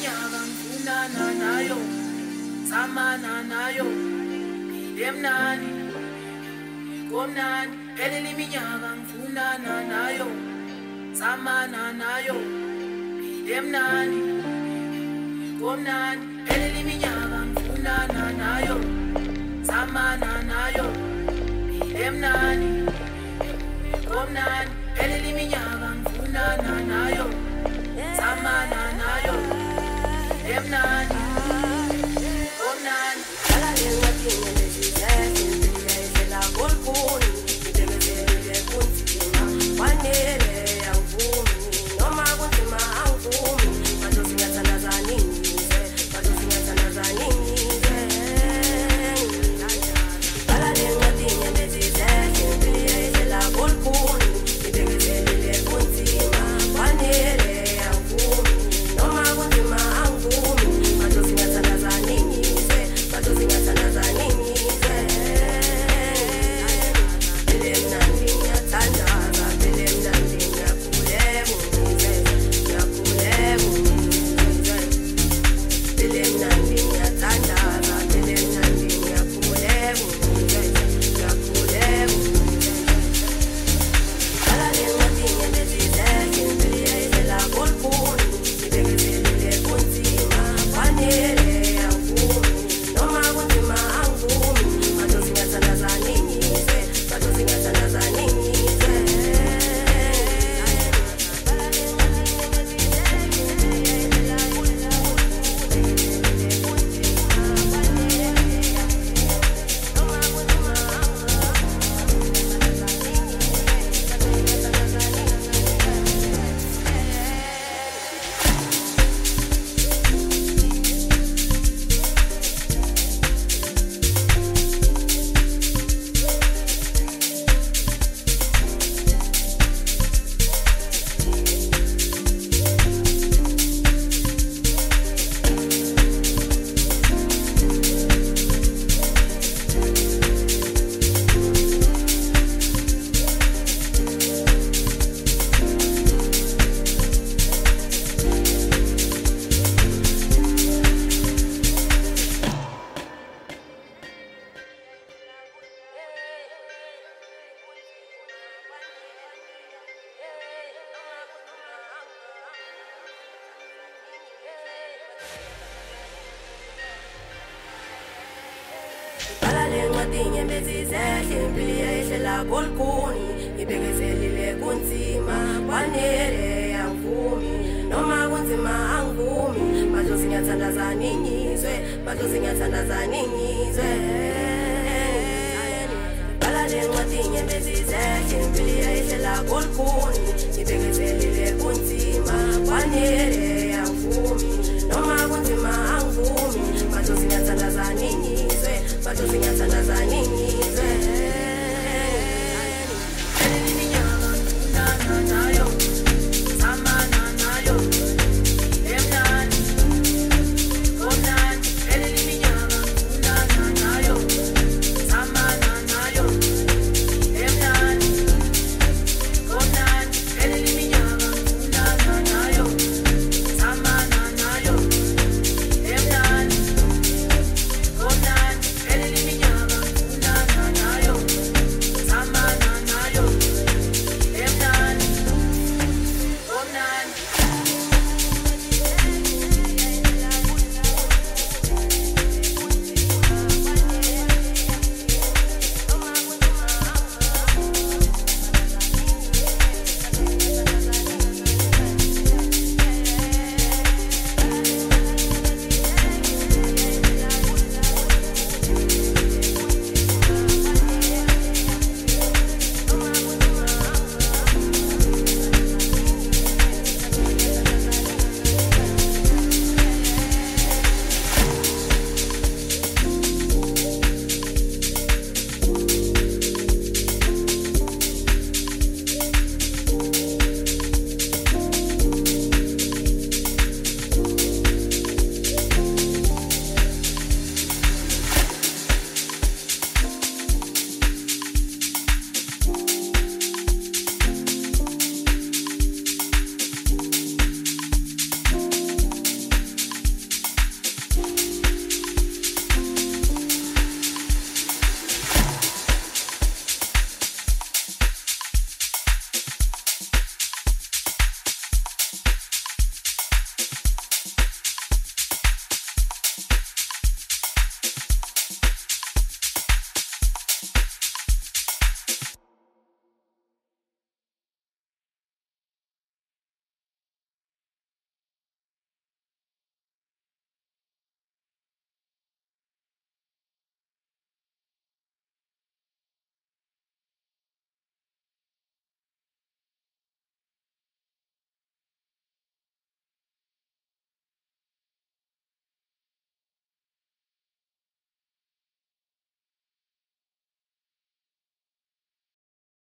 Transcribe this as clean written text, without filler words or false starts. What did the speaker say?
minyaka ngifunana nayo samana nayo phile mnandi komnandi phelele iminyaka ngifunana nayo samana nayo phile mnandi komnandi phelele iminyaka ngifunana nayo samana nayo phile mnandi komnandi phelele iminyaka ngifunana nayo samana nayo phile mnandi komnandi alalenga kinye lezizeze la golkuni ngibekele kunzima wanele angivumi noma kunzima angivumi madosi ngiyathanda ninize madosi ngiyathanda ninize alalenga kinye lezizeze la golkuni ngibekele kunzima wanele angivumi noma kunzima angivumi madosi ngiyathanda ninize madosi ngiyathanda ninize But